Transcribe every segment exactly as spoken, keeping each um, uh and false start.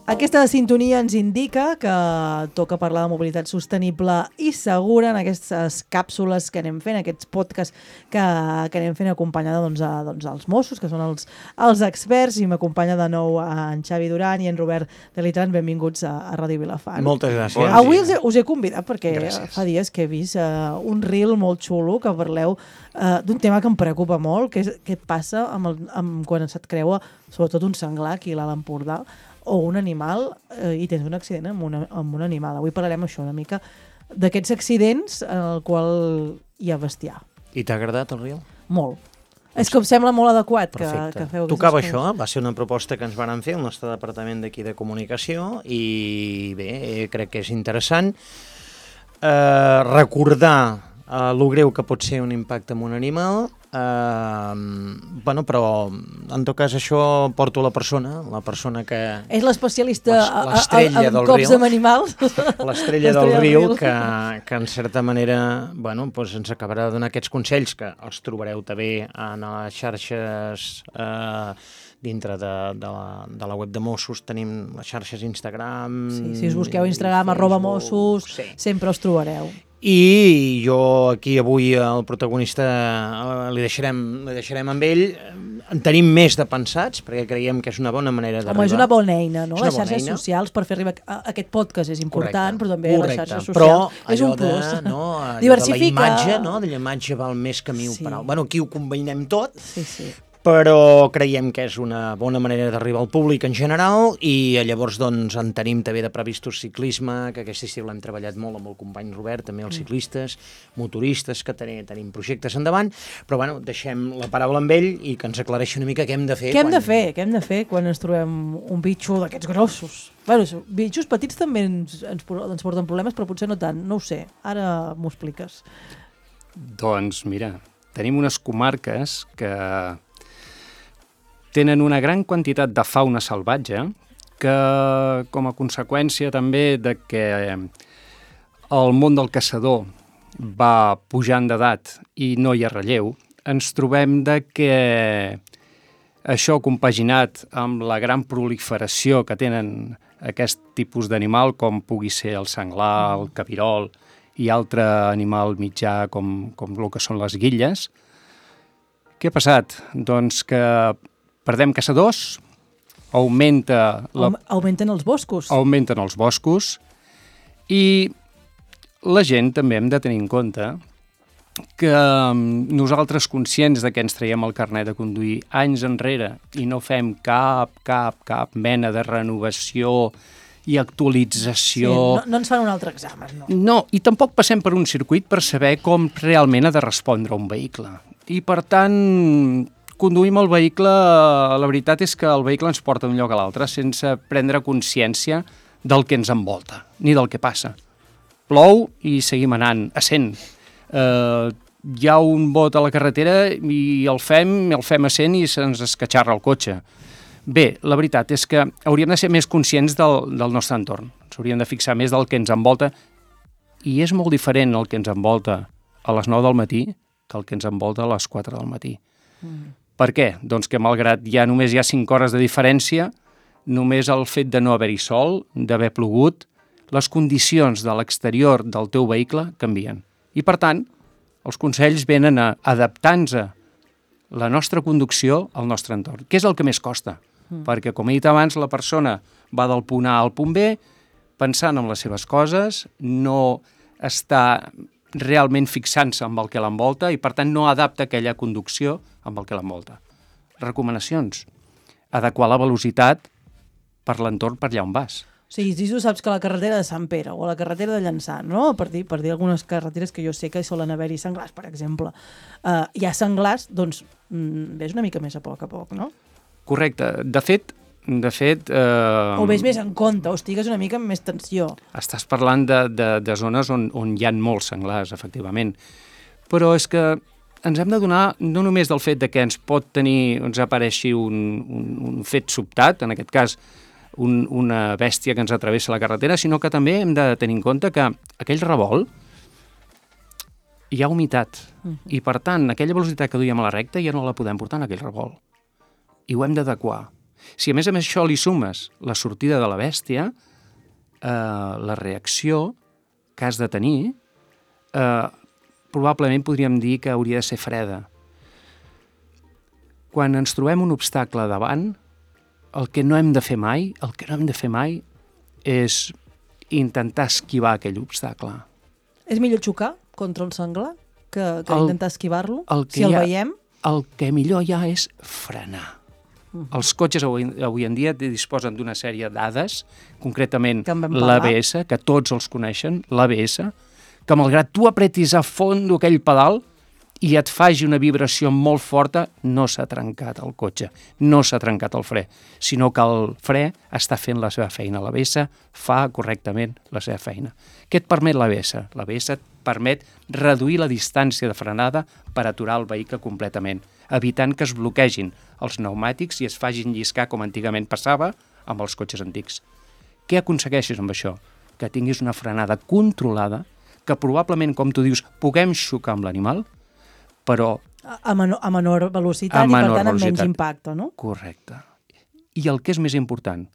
Aquesta sintonia ens indica que toca parlar de mobilitat sostenible i segura en aquestes càpsules que anem fent, aquests podcasts que, que anem fent acompanyada doncs, a, doncs, als Mossos, que són els, els experts, i m'acompanya de nou en Xavi Duran i en Robert Delitran. Benvinguts a, a Ràdio Vilafant. Moltes gràcies. Bon Avui us he, us he convidat perquè gràcies. Fa dies que he vist uh, un reel molt xulo que parleu uh, d'un tema que em preocupa molt, que és què et passa amb el, amb, quan se't creua sobretot un senglar aquí a l'Empordà, o un animal, eh, i tens un accident amb, una, amb un animal. Avui parlarem això una mica d'aquests accidents en el qual hi ha bestiar. I t'ha agradat el reel? Molt. És que em sembla molt adequat que, Perfecte. que feu Tocava coses. això, va ser una proposta que ens van fer el nostre departament d'aquí de comunicació i bé, crec que és interessant eh, recordar eh, lo greu que pot ser un impacte en un animal. Uh, bueno, però en tot cas això porto la persona, la persona que... És l'especialista l'estrella en del cops riu, amb animals. L'estrella del riu que, que en certa manera bueno, doncs ens acabarà de donar aquests consells que els trobareu també en les xarxes eh, dintre de, de, la, de la web de Mossos. Tenim les xarxes Instagram, sí, si us busqueu Instagram, Facebook, arroba Mossos, sí. Sempre els trobareu. I jo aquí avui el protagonista li deixarem, li deixarem amb ell. En tenim més de pensats, perquè creiem que és una bona manera d'arribar. Home, és una bona eina, no? Les xarxes eina. socials per fer arribar a aquest podcast és important, correcte, però també correcte. les xarxes socials però és un plus. De, no, diversifica. De la imatge, no? De la imatge val més que mil sí. paraules. Bueno, aquí ho combinem tot. Sí, sí. Però creiem que és una bona manera d'arribar al públic en general i llavors doncs en tenim també de previstos ciclisme, que aquest estiu l'hem treballat molt amb el company Robert, també els ciclistes, motoristes, que tenim, tenim projectes endavant, però bueno, deixem la paraula amb ell i que ens aclareixi una mica què hem de fer. Què hem quan... de fer? Què hem de fer quan ens trobem un bitxo d'aquests grossos? Bueno, bitxos petits també ens, ens, ens porten problemes, però potser no tant, no ho sé. Ara m'ho expliques. Doncs mira, tenim unes comarques que tenen una gran quantitat de fauna salvatge que, com a conseqüència també de que el món del caçador va pujant d'edat i no hi ha relleu, ens trobem de que això compaginat amb la gran proliferació que tenen aquest tipus d'animal, com pugui ser el senglar, el cabirol i altre animal mitjà com, com el que són les guilles, què ha passat? Doncs que perdem caçadors, augmenta la... augmenten els boscos. Augmenten els boscos i la gent també hem de tenir en compte que nosaltres conscients de que ens traiem el carnet de conduir anys enrere i no fem cap, cap, cap mena de renovació i actualització... Sí, no, no ens fan un altre examen, no. No, i tampoc passem per un circuit per saber com realment ha de respondre un vehicle. I per tant... conduïm el vehicle, la veritat és que el vehicle ens porta d'un lloc a l'altre sense prendre consciència del que ens envolta, ni del que passa. Plou i seguim anant a cent. Eh, hi ha un bot a la carretera i el fem, el fem a cent i se'ns escatxarra el cotxe. Bé, la veritat és que hauríem de ser més conscients del, del nostre entorn. Ens hauríem de fixar més del que ens envolta i és molt diferent el que ens envolta a les nou del matí que el que ens envolta a les quatre del matí. Mm. Per què? Doncs que malgrat ja només hi ha cinc hores de diferència, només el fet de no haver-hi sol, d'haver plogut, les condicions de l'exterior del teu vehicle canvien. I per tant, els consells venen a adaptar-nos la nostra conducció al nostre entorn, que és el que més costa. Mm. Perquè, com he dit abans, la persona va del punt A al punt B, pensant en les seves coses, no està realment fixant-se amb el que l'envolta i, per tant, no adapta aquella conducció amb el que l'envolta. Recomanacions. Adequar la velocitat per l'entorn per allà on vas. O sigui, si tu saps que a la carretera de Sant Pere o a la carretera de Llançà, no? per, dir, per dir algunes carreteres que jo sé que solen haver-hi senglars, per exemple, uh, hi ha senglars, doncs mm, ves una mica més a poc a poc, no? Correcte. De fet, de fet... Eh, o ves més en compte, o estigues una mica amb més tensió. Estàs parlant de, de, de zones on, on hi ha molts senglars, efectivament. Però és que ens hem de donar no només del fet de que ens pot tenir, ens apareixi un, un, un fet sobtat, en aquest cas un, una bèstia que ens atravessa la carretera, sinó que també hem de tenir en compte que aquell revolt hi ha humitat. Uh-huh. I per tant, aquella velocitat que duiem a la recta ja no la podem portar en aquell revolt. I ho hem d'adequar. Si a més a més això li sumes la sortida de la bèstia, eh, la reacció que has de tenir, eh, probablement podríem dir que hauria de ser freda. Quan ens trobem un obstacle davant, el que no hem de fer mai, el que no hem de fer mai és intentar esquivar aquell obstacle. És millor xocar contra un senglar que, que El- intentar esquivar-lo? el que Si el hi ha- veiem, El que millor hi ha és frenar. Els cotxes avui, avui en dia disposen d'una sèrie de dades, concretament Que en vam parlar. l'A B S, que tots els coneixen, l'A B S, que malgrat tu apretis a fons aquell pedal i et faci una vibració molt forta, no s'ha trencat el cotxe, no s'ha trencat el fre, sinó que el fre està fent la seva feina. L'A B S fa correctament la seva feina. Què et permet l'A B S? L'A B S et permet reduir la distància de frenada per aturar el vehicle completament, evitant que es bloquegin els pneumàtics i es facin lliscar com antigament passava amb els cotxes antics. Què aconsegueixes amb això? Que tinguis una frenada controlada, que probablement, com tu dius, puguem xocar amb l'animal, però a, a, menor, a menor velocitat A i, menor per tant, amb menys velocitat. impacte, no? correcte. I el que és més important,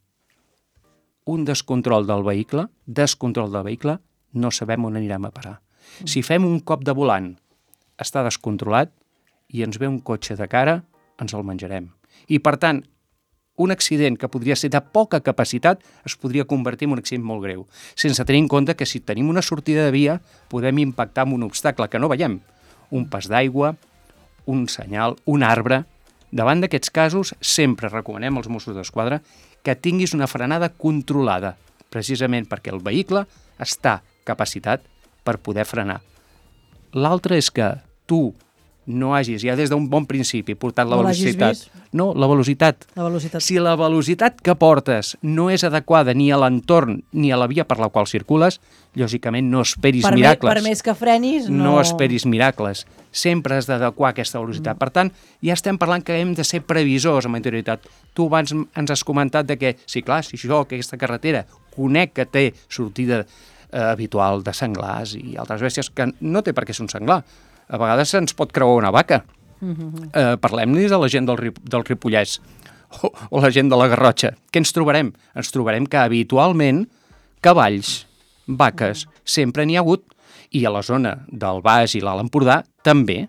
un descontrol del vehicle, descontrol del vehicle, no sabem on anirem a parar. Si fem un cop de volant, està descontrolat i ens ve un cotxe de cara, ens el menjarem. I, per tant, un accident que podria ser de poca capacitat es podria convertir en un accident molt greu, sense tenir en compte que si tenim una sortida de via podem impactar en un obstacle que no veiem, un pas d'aigua, un senyal, un arbre. Davant d'aquests casos sempre recomanem als Mossos d'Esquadra que tinguis una frenada controlada, precisament perquè el vehicle està capacitat per poder frenar. L'altre és que tu no hagis, ja des d'un bon principi, portat la No l'hagis velocitat. vist. No, la velocitat. La velocitat. Si la velocitat que portes no és adequada ni a l'entorn ni a la via per la qual circules, lògicament no esperis per, me, miracles. per més que frenis, no... No esperis miracles. Sempre has d'adequar aquesta velocitat. Mm. Per tant, ja estem parlant que hem de ser previsors amb anterioritat. Tu abans ens has comentat de que, sí, clar, si jo, aquesta carretera, conec que té sortida eh, habitual de senglars i altres bèsties, que no té per què ser un senglar. A vegades se'ns pot creuar una vaca. Mm-hmm. Eh, Parlem-nos a la gent del, Rip, del Ripollès o, o la gent de la Garrotxa. Què ens trobarem? Ens trobarem que habitualment cavalls, vaques, sempre n'hi ha hagut, i a la zona del Baix i l'Alt Empordà també.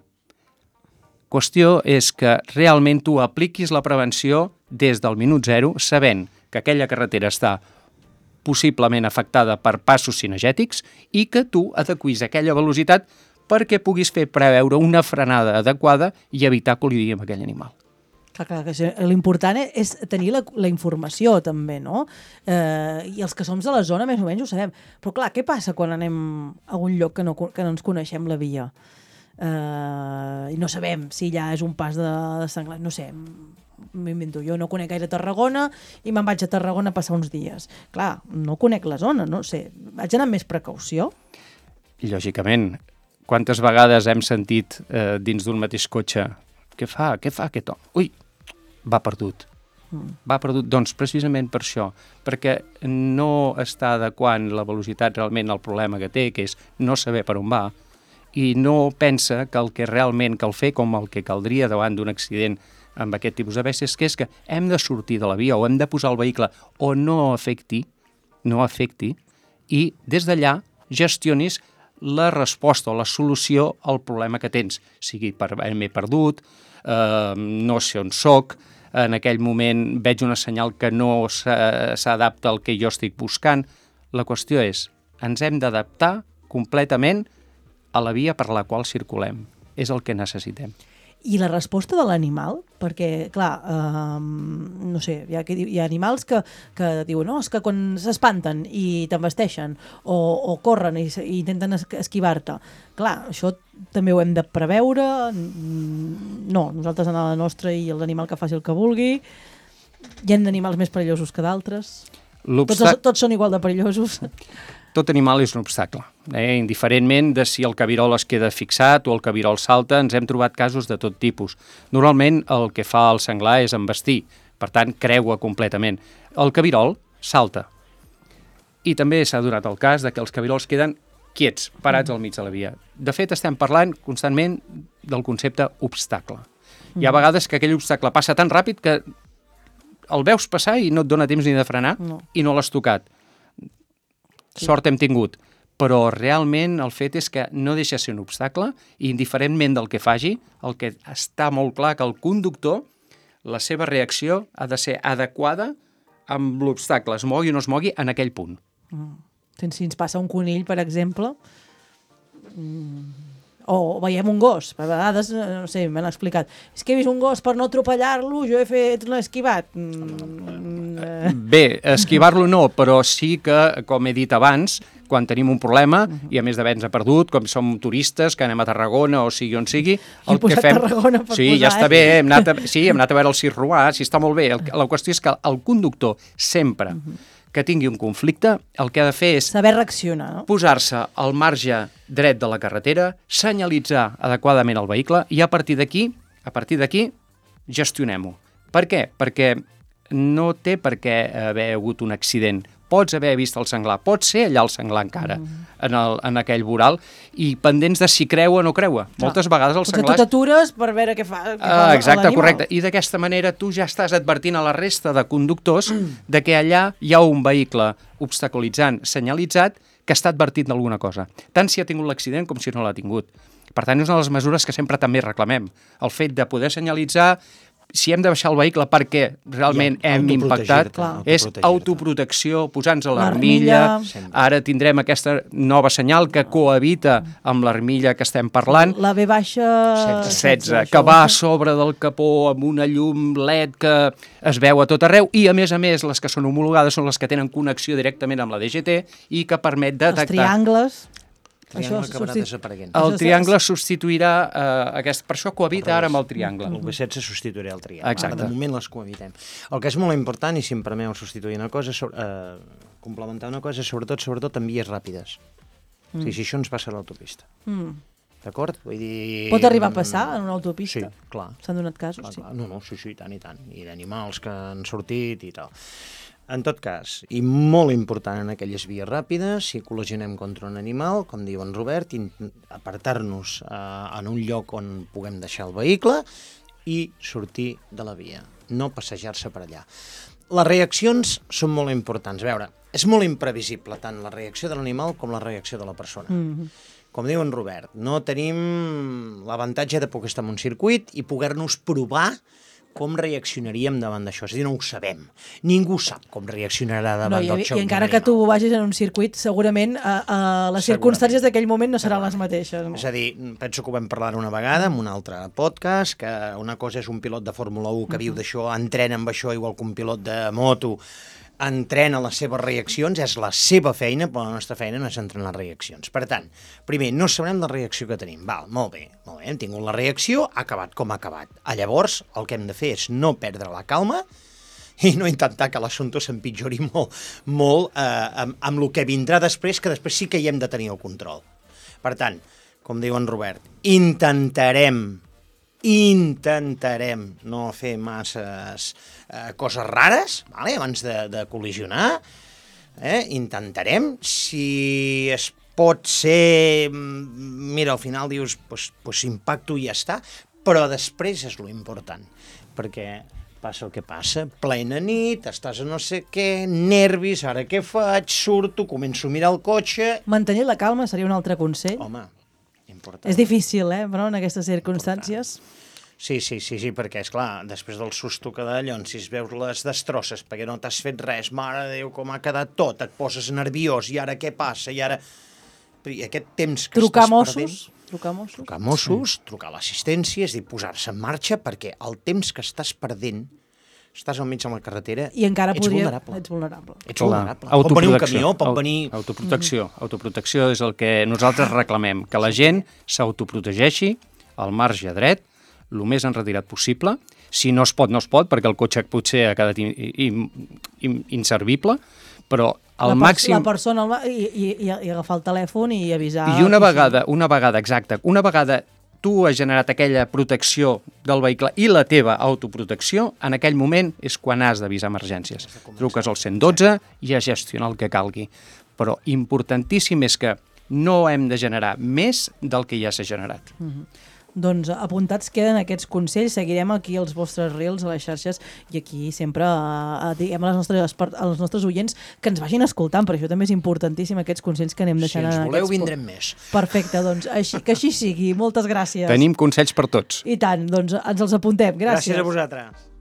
Qüestió és que realment tu apliquis la prevenció des del minut zero, sabent que aquella carretera està possiblement afectada per passos cinegètics i que tu adequis aquella velocitat perquè puguis fer preveure una frenada adequada i evitar col·lidir amb aquell animal. Clar, clar, que això- l'important és tenir la, la informació també, no? Eh, I els que som de la zona més o menys ho sabem. Però clar, què passa quan anem a un lloc que no, co- que no ens coneixem la via? Eh, I no sabem si allà és un pas de, de senglar, no sé, m'invento, jo no conec gaire Tarragona i me'n vaig a Tarragona a passar uns dies. Clar, no conec la zona, no sé, vaig anar amb més precaució. I, lògicament, quantes vegades hem sentit eh, dins d'un mateix cotxe què fa, què fa aquest home? Ui, va perdut. Mm. Va perdut, doncs precisament per això, perquè no està adequant la velocitat realment al problema que té, que és no saber per on va, i no pensa que el que realment cal fer, com el que caldria davant d'un accident amb aquest tipus de bèsties, que és que hem de sortir de la via o hem de posar el vehicle o no afecti, no afecti, i des d'allà gestionis la resposta o la solució al problema que tens, sigui per m'he perdut, eh, no sé on soc, en aquell moment veig una senyal que no s'a- s'adapta al que jo estic buscant. La qüestió és, ens hem d'adaptar completament a la via per la qual circulem. És el que necessitem. I la resposta de l'animal, perquè, clar, eh, no sé, hi ha, hi ha animals que, que diuen, no, és que quan s'espanten i t'embesteixen, o, o corren i, s- i intenten es- esquivar-te. Clar, això també ho hem de preveure. mm, No, nosaltres anar a la nostra i l'animal que faci el que vulgui. Hi ha animals més perillosos que d'altres. Tots, els- tots són igual de perillosos. Tot animal és un obstacle. Eh? Indiferentment de si el cabirol es queda fixat o el cabirol salta, ens hem trobat casos de tot tipus. Normalment el que fa el senglar és embestir, per tant creua completament. El cabirol salta. I també s'ha donat el cas de que els cabirols queden quiets, parats al mig de la via. De fet, estem parlant constantment del concepte obstacle. Hi ha vegades que aquell obstacle passa tan ràpid que el veus passar i no et dona temps ni de frenar No. i no l'has tocat. Sort hem tingut. Però realment el fet és que no deixa ser un obstacle i indiferentment del que faci, el que està molt clar que el conductor, la seva reacció ha de ser adequada amb l'obstacle, es mogui o no es mogui en aquell punt. Mm. Si ens passa un conill, per exemple, mm, o veiem un gos, a vegades, no sé, m'han explicat, és que he vist un gos per no atropellar-lo, jo he fet l'esquivat. Mm, eh. Bé, esquivar-lo no, però sí que, com he dit abans, quan tenim un problema, uh -huh. i a més d'haver-nos perdut, com som turistes, que anem a Tarragona o sigui on sigui, el que fem... Tarragona per sí, posar, ja està eh? bé, hem anat a... sí, hem anat a veure el Circ Roà, sí, està molt bé. El, la qüestió és que el conductor, sempre uh -huh. que tingui un conflicte, el que ha de fer és saber reaccionar, no? posar-se al marge dret de la carretera, senyalitzar adequadament el vehicle i a partir d'aquí, a partir d'aquí, gestionem-ho. Per què? Perquè no té per què haver hagut un accident. Pots haver vist el senglar, pot ser allà el senglar encara, mm. en, el, en aquell voral, i pendents de si creua o no creua. Clar. Moltes vegades els senglars... Potser tu t'atures per veure què fa, què fa ah, exacte, l'animal. correcte. I d'aquesta manera tu ja estàs advertint a la resta de conductors de que allà hi ha un vehicle obstaculitzant, senyalitzat, que està advertint d'alguna cosa. Tant si ha tingut l'accident com si no l'ha tingut. Per tant, és una de les mesures que sempre també reclamem. El fet de poder senyalitzar si hem de baixar el vehicle perquè realment ja, hem impactat, clar. és autoprotecció, posar-nos a l'armilla. Ara tindrem aquesta nova senyal que cohabita amb l'armilla que estem parlant. La V baixa setze, que va a sobre del capó amb una llum L E D que es veu a tot arreu i, a més a més, les que són homologades són les que tenen connexió directament amb la D G T i que permet detectar... Els triangles... El triangle acabarà substitu... desapareguent. El triangle substituirà... Eh, aquest, per això cohabita ara amb el triangle. El V setze substituirà el triangle. Exacte. Ara, de moment les cohabitem. El que és molt important, i si em permeu substituir una cosa, sobre, eh, complementar una cosa, sobretot, sobretot en vies ràpides. Mm. Sí, si això ens passa a l'autopista. Mm. D'acord? Vull dir... Pot arribar a passar en una autopista? Sí, clar. S'han donat casos, clar, sí. clar. No, no, sí, sí, i tant, i tant. I d'animals que han sortit i tal. En tot cas, i molt important en aquelles vies ràpides, si col·lisionem contra un animal, com diu en Robert, apartar-nos eh, en un lloc on puguem deixar el vehicle i sortir de la via, no passejar-se per allà. Les reaccions són molt importants. A veure, és molt imprevisible tant la reacció de l'animal com la reacció de la persona. Mm-hmm. Com diu en Robert, no tenim l'avantatge de poder estar en un circuit i poder-nos provar com reaccionaríem davant d'això. És a dir, no ho sabem. Ningú sap com reaccionarà davant no, i, del xoc. I encara que tu vagis en un circuit, segurament a, a les circumstàncies d'aquell moment no seran les mateixes. No? És a dir, penso que ho vam parlar una vegada en un altre podcast, que una cosa és un pilot de Fórmula u que uh-huh. viu d'això, entrena amb això igual que un pilot de moto, entrena les seves reaccions, és la seva feina, però la nostra feina no és entrenar les reaccions. Per tant, primer, no sabrem la reacció que tenim. Val, molt bé, molt bé, hem tingut la reacció, ha acabat com ha acabat. A llavors, el que hem de fer és no perdre la calma i no intentar que l'assumpte s'empitjori molt, molt eh, amb, amb el que vindrà després, que després sí que hi hem de tenir el control. Per tant, com diu en Robert, intentarem intentarem no fer masses eh, coses rares, vale? Abans de, de col·lisionar, eh? Intentarem, si es pot ser, mira, al final dius, pues, pues impacto i ja està, però després és lo important, perquè passa el que passa, plena nit, estàs a no sé què, nervis, ara què faig, surto, començo a mirar el cotxe... Mantenir la calma seria un altre consell? Home, important. És difícil, eh, però en aquestes circumstàncies... Important. Sí, sí, sí, sí, perquè, és clar, després del susto que d'allò, si es veus les destrosses, perquè no t'has fet res, mare de Déu, com ha quedat tot, et poses nerviós, i ara què passa, i ara... I aquest temps que trucar estàs Mossos, perdent... Trucar Mossos? Trucar Mossos, sí. Trucar a l'assistència, és dir, posar-se en marxa, perquè el temps que estàs perdent, estàs al mig de la carretera, i encara ets podria... vulnerable. Ets vulnerable. Ets vulnerable. Pot venir un camió, pot venir... Autoprotecció. Autoprotecció és el que nosaltres reclamem, que la gent s'autoprotegeixi al marge dret, el més enretirat possible. Si no es pot, no es pot, perquè el cotxe potser ha quedat in, in, in, inservible, però al la màxim... La persona i, i, i agafar el telèfon i avisar... I una vegada, una vegada, exacte, una vegada tu has generat aquella protecció del vehicle i la teva autoprotecció, en aquell moment és quan has d'avisar emergències. Truques al cent dotze i a gestionar el que calgui. Però importantíssim és que no hem de generar més del que ja s'ha generat. Mm-hmm. Doncs apuntats queden aquests consells, seguirem aquí els vostres reels a les xarxes i aquí sempre eh, diguem a les nostres, als nostres oients que ens vagin escoltant, per això també és importantíssim aquests consells que anem deixant. Si ens en voleu, aquests... vindrem més. Perfecte, doncs així, que així sigui. Moltes gràcies. Tenim consells per tots. I tant, doncs ens els apuntem. Gràcies. Gràcies a vosaltres.